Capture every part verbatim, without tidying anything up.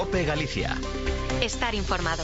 COPE Galicia. Estar informado.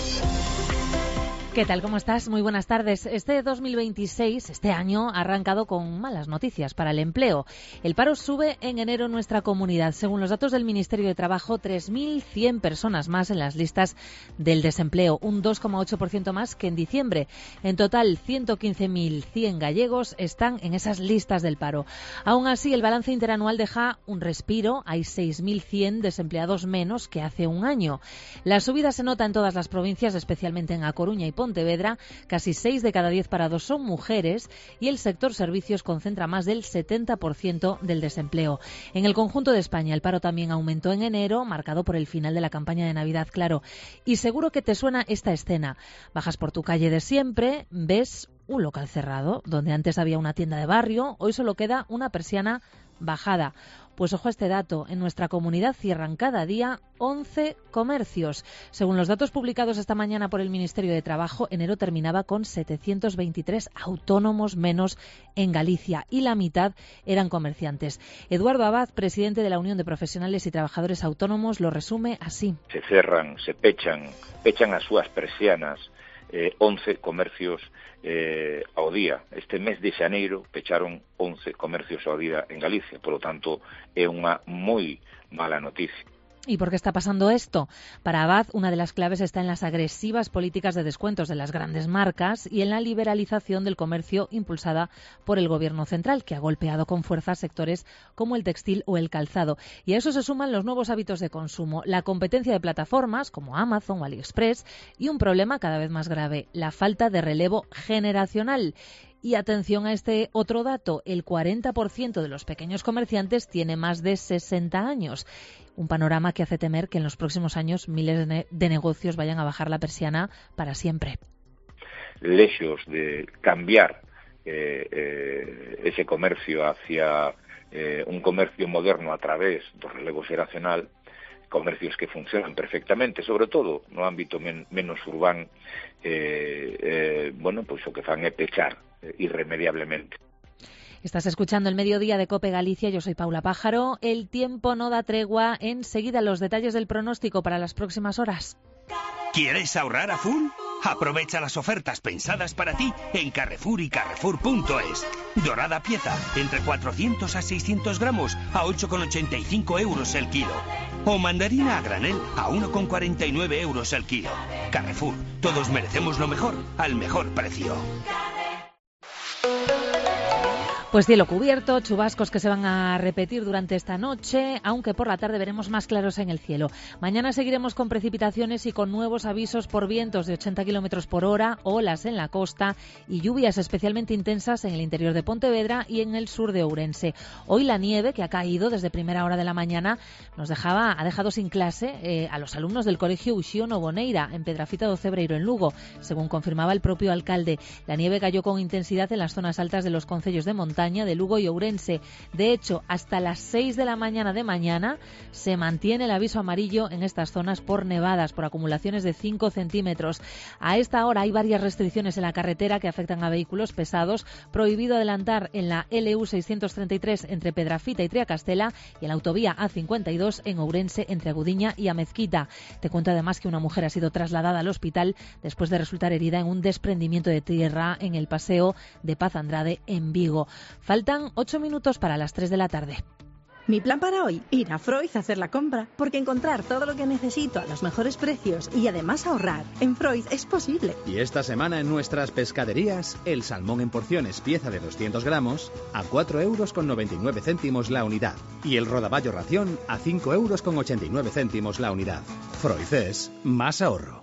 ¿Qué tal? ¿Cómo estás? Muy buenas tardes. Este dos mil veintiséis, este año, ha arrancado con malas noticias para el empleo. El paro sube en enero en nuestra comunidad. Según los datos del Ministerio de Trabajo, tres mil cien personas más en las listas del desempleo, un dos coma ocho por ciento más que en diciembre. En total, ciento quince mil cien gallegos están en esas listas del paro. Aún así, el balance interanual deja un respiro. Hay seis mil cien desempleados menos que hace un año. La subida se nota en todas las provincias, especialmente en A Coruña y Pontevedra. Pontevedra, casi seis de cada diez parados son mujeres y el sector servicios concentra más del setenta por ciento del desempleo. En el conjunto de España, el paro también aumentó en enero, marcado por el final de la campaña de Navidad, claro. Y seguro que te suena esta escena. Bajas por tu calle de siempre, ves un local cerrado, donde antes había una tienda de barrio, hoy solo queda una persiana bajada. Pues ojo a este dato, en nuestra comunidad cierran cada día once comercios. Según los datos publicados esta mañana por el Ministerio de Trabajo, enero terminaba con setecientos veintitrés autónomos menos en Galicia y la mitad eran comerciantes. Eduardo Abad, presidente de la Unión de Profesionales y Trabajadores Autónomos, lo resume así. Se cerran, se pechan, pechan as súas persianas eh, once comercios eh, ao día. Este mes de xaneiro pecharon once comercios ao día en Galicia, polo tanto é unha moi mala noticia. ¿Y por qué está pasando esto? Para Abad, una de las claves está en las agresivas políticas de descuentos de las grandes marcas y en la liberalización del comercio impulsada por el Gobierno central, que ha golpeado con fuerza sectores como el textil o el calzado. Y a eso se suman los nuevos hábitos de consumo, la competencia de plataformas como Amazon o AliExpress y un problema cada vez más grave, la falta de relevo generacional. Y atención a este otro dato, el cuarenta por ciento de los pequeños comerciantes tiene más de sesenta años. Un panorama que hace temer que en los próximos años miles de, ne- de negocios vayan a bajar la persiana para siempre. Lejos de cambiar eh, eh, ese comercio hacia eh, un comercio moderno a través do relevo xeracional, comercios que funcionan perfectamente, sobre todo no ámbito men- menos urbano, eh, eh, bueno, pois o que fan é pechar eh, irremediablemente. Estás escuchando el Mediodía de COPE Galicia, yo soy Paula Pájaro. El tiempo no da tregua, enseguida los detalles del pronóstico para las próximas horas. ¿Quieres ahorrar a full? Aprovecha las ofertas pensadas para ti en Carrefour y Carrefour punto es. Dorada pieza, entre cuatrocientos a seiscientos gramos, a ocho con ochenta y cinco euros el kilo. O mandarina a granel a uno con cuarenta y nueve euros el kilo. Carrefour, todos merecemos lo mejor, al mejor precio. Pues cielo cubierto, chubascos que se van a repetir durante esta noche, aunque por la tarde veremos más claros en el cielo. Mañana seguiremos con precipitaciones y con nuevos avisos por vientos de ochenta kilómetros por hora, olas en la costa y lluvias especialmente intensas en el interior de Pontevedra y en el sur de Ourense. Hoy la nieve que ha caído desde primera hora de la mañana nos dejaba, ha dejado sin clase eh, a los alumnos del colegio Uxío Novoneira en Pedrafita do Cebreiro en Lugo, según confirmaba el propio alcalde. La nieve cayó con intensidad en las zonas altas de los concellos de montaña de Lugo y Ourense. De hecho, hasta las seis de la mañana de mañana se mantiene el aviso amarillo en estas zonas por nevadas, por acumulaciones de cinco centímetros. A esta hora hay varias restricciones en la carretera que afectan a vehículos pesados. Prohibido adelantar en la L U seiscientos treinta y tres entre Pedrafita y Triacastela y en la autovía A cincuenta y dos en Ourense entre Agudiña y Amezquita. Te cuento además que una mujer ha sido trasladada al hospital después de resultar herida en un desprendimiento de tierra en el paseo de Paz Andrade en Vigo. Faltan ocho minutos para las tres de la tarde. Mi plan para hoy, ir a Freud a hacer la compra, porque encontrar todo lo que necesito a los mejores precios y además ahorrar en Freud es posible. Y esta semana en nuestras pescaderías, el salmón en porciones pieza de doscientos gramos a cuatro euros con noventa y nueve céntimos la unidad. Y el rodaballo ración a cinco euros con ochenta y nueve céntimos la unidad. Freud es más ahorro.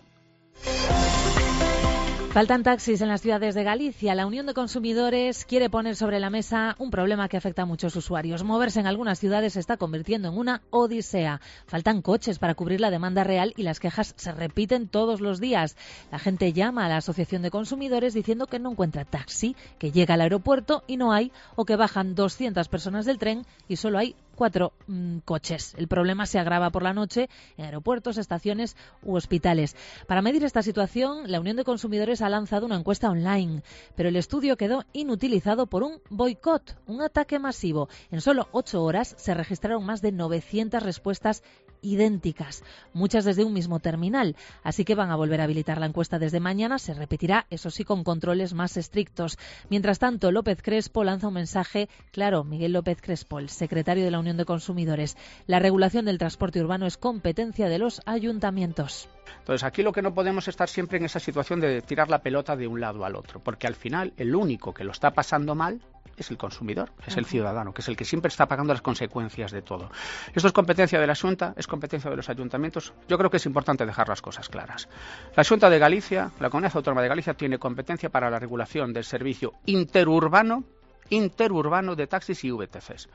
Faltan taxis en las ciudades de Galicia. La Unión de Consumidores quiere poner sobre la mesa un problema que afecta a muchos usuarios. Moverse en algunas ciudades se está convirtiendo en una odisea. Faltan coches para cubrir la demanda real y las quejas se repiten todos los días. La gente llama a la Asociación de Consumidores diciendo que no encuentra taxi, que llega al aeropuerto y no hay, o que bajan doscientas personas del tren y solo hay cuatro mmm, coches. El problema se agrava por la noche en aeropuertos, estaciones u hospitales. Para medir esta situación, la Unión de Consumidores ha lanzado una encuesta online, pero el estudio quedó inutilizado por un boicot, un ataque masivo. En solo ocho horas se registraron más de novecientas respuestas idénticas, muchas desde un mismo terminal. Así que van a volver a habilitar la encuesta desde mañana. Se repetirá, eso sí, con controles más estrictos. Mientras tanto, López Crespo lanza un mensaje claro. Miguel López Crespo, el secretario de la Unión de Consumidores. La regulación del transporte urbano es competencia de los ayuntamientos. Entonces, aquí lo que no podemos estar siempre en esa situación de tirar la pelota de un lado al otro, porque al final el único que lo está pasando mal es el consumidor, es el ciudadano, que es el que siempre está pagando las consecuencias de todo. Esto es competencia de la Xunta, es competencia de los ayuntamientos. Yo creo que es importante dejar las cosas claras. La Xunta de Galicia, la Comunidad Autónoma de Galicia, tiene competencia para la regulación del servicio interurbano, interurbano de taxis y V T Cs.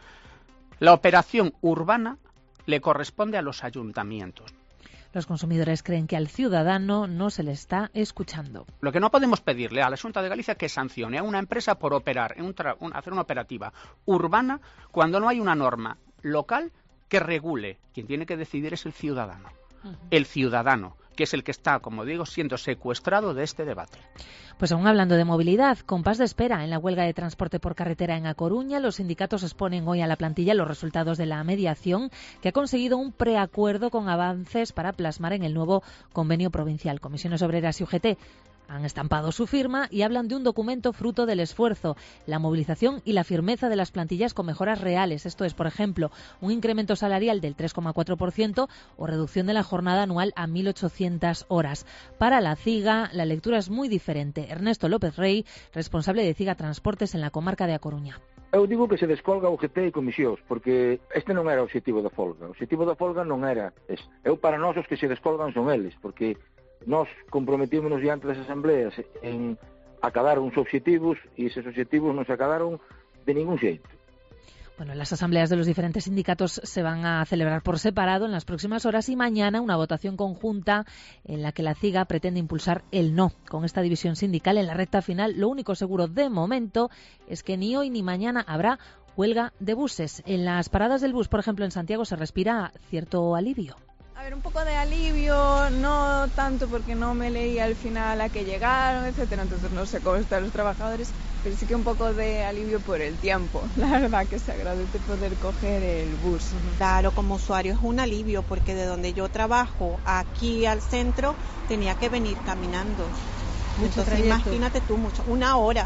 La operación urbana le corresponde a los ayuntamientos. Los consumidores creen que al ciudadano no se le está escuchando. Lo que no podemos pedirle a la Xunta de Galicia es que sancione a una empresa por operar, en un tra- un, hacer una operativa urbana cuando no hay una norma local que regule. Quien tiene que decidir es el ciudadano. Uh-huh. El ciudadano, que es el que está, como digo, siendo secuestrado de este debate. Pues aún hablando de movilidad, compás de espera en la huelga de transporte por carretera en A Coruña. Los sindicatos exponen hoy a la plantilla los resultados de la mediación, que ha conseguido un preacuerdo con avances para plasmar en el nuevo convenio provincial. Comisiones Obreras y U G T han estampado su firma y hablan de un documento fruto del esfuerzo, la movilización y la firmeza de las plantillas con mejoras reales. Esto es, por ejemplo, un incremento salarial del tres coma cuatro por ciento o reducción de la jornada anual a mil ochocientas horas. Para la CIGA, la lectura es muy diferente. Ernesto López Rey, responsable de CIGA Transportes en la comarca de A Coruña. Eu digo que se descolga o U G T e comisións, porque este non era o objetivo da folga. O objetivo da folga non era ese. Eu, para nós, os que se descolgan son eles, porque nós comprometímonos diante das asambleas en acadar uns obxectivos e eses obxectivos non se acadaron de ningún xeito. Bueno, las asambleas de los diferentes sindicatos se van a celebrar por separado en las próximas horas y mañana una votación conjunta en la que la CIGA pretende impulsar el no. Con esta división sindical en la recta final, lo único seguro de momento es que ni hoy ni mañana habrá huelga de buses. En las paradas del bus, por ejemplo, en Santiago se respira cierto alivio. A ver, un poco de alivio, no tanto porque no me leí al final a que llegaron, etcétera, entonces no sé cómo están los trabajadores, pero sí que un poco de alivio por el tiempo. La verdad que se agradece poder coger el bus. Claro, como usuario es un alivio porque de donde yo trabajo aquí al centro tenía que venir caminando. Mucho entonces trayecto. Imagínate tú, mucho, una hora.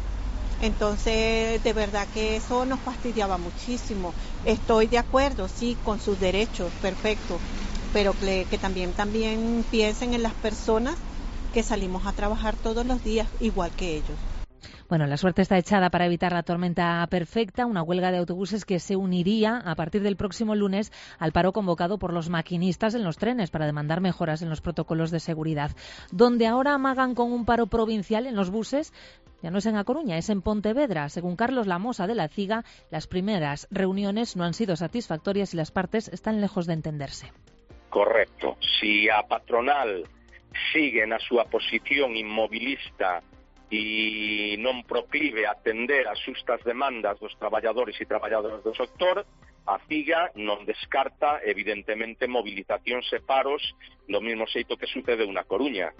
Entonces, de verdad que eso nos fastidiaba muchísimo. Estoy de acuerdo, sí, con sus derechos, perfecto, pero que, que también, también piensen en las personas que salimos a trabajar todos los días, igual que ellos. Bueno, la suerte está echada para evitar la tormenta perfecta, una huelga de autobuses que se uniría a partir del próximo lunes al paro convocado por los maquinistas en los trenes para demandar mejoras en los protocolos de seguridad. Donde ahora amagan con un paro provincial en los buses, ya no es en A Coruña, es en Pontevedra. Según Carlos Lamosa de la CIGA, las primeras reuniones no han sido satisfactorias y las partes están lejos de entenderse. Correcto. Si a patronal sigue na súa posición inmobilista e non proclive a atender as xustas demandas dos traballadores e traballadoras do sector, a CIGA non descarta, evidentemente, movilizacións e paros do mesmo xeito que sucedeu na Coruña.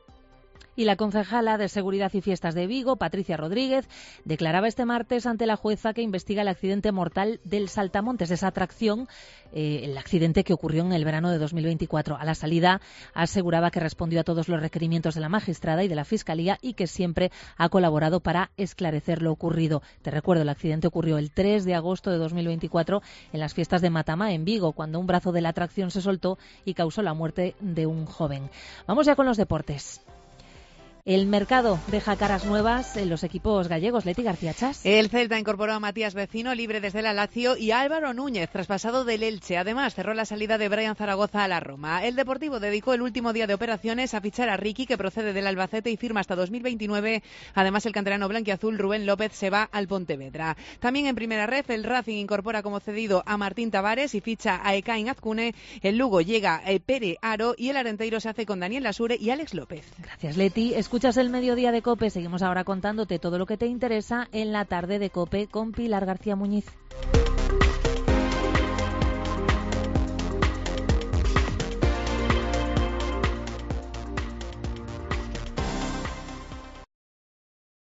Y la concejala de Seguridad y Fiestas de Vigo, Patricia Rodríguez, declaraba este martes ante la jueza que investiga el accidente mortal del Saltamontes, esa atracción, eh, el accidente que ocurrió en el verano de dos mil veinticuatro. A la salida aseguraba que respondió a todos los requerimientos de la magistrada y de la Fiscalía y que siempre ha colaborado para esclarecer lo ocurrido. Te recuerdo, el accidente ocurrió el tres de agosto de dos mil veinticuatro en las fiestas de Matamá, en Vigo, cuando un brazo de la atracción se soltó y causó la muerte de un joven. Vamos ya con los deportes. El mercado deja caras nuevas en los equipos gallegos. Leti García Chas. El Celta incorporó a Matías Vecino, libre desde la Lazio, y Álvaro Núñez, traspasado del Elche. Además, cerró la salida de Brian Zaragoza a la Roma. El Deportivo dedicó el último día de operaciones a fichar a Ricky, que procede del Albacete y firma hasta dos mil veintinueve. Además, el canterano blanquiazul Rubén López se va al Pontevedra. También en primera ref, el Racing incorpora como cedido a Martín Tavares y ficha a Ekain Azcune. El Lugo llega a Pere Aro y el Arenteiro se hace con Daniel Lasure y Alex López. Gracias, Leti. Escuchas el mediodía de COPE. Seguimos ahora contándote todo lo que te interesa en la tarde de COPE con Pilar García Muñiz.